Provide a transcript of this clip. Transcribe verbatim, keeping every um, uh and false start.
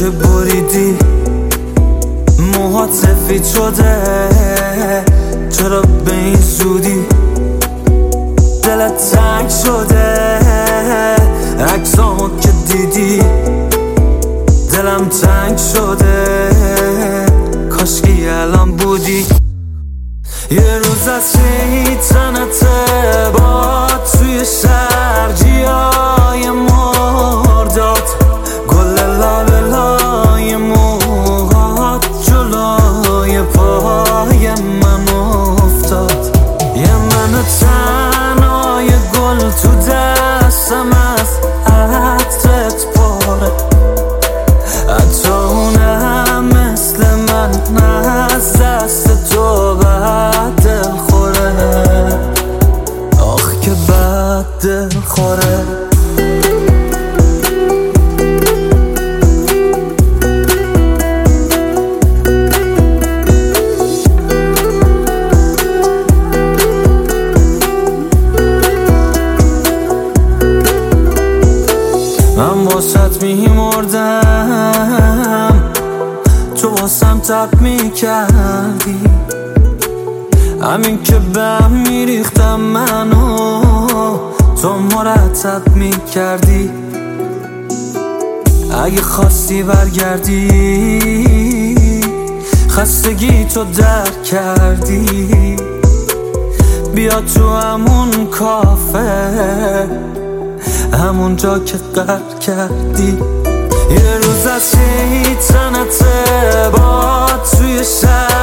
که بریدی موهات سفید شده، چرا به این زودی دلت تنگ شده؟ عکسامو که دیدی دلم تنگ شده، کاشکی الان بودی. یه روز از شیطنت با توی شرجیای مرداد، گل لالای موهات جلوی پای من افتاد. یه من تنهای گل تو دستم از عطرت پاره، حتی اونم مثل من از دست تو بد دل خوره. آخ که بد دل خوره. من واسط میمردم، تو واسم تب میکردی، همین که بهم میریختم منو تو مرتب میکردی. اگه خواستی برگردی خستگی تو درک کردی، بیا تو همون کافه همون جا که قهر کردی. یه روز از شیطنت با توی شهر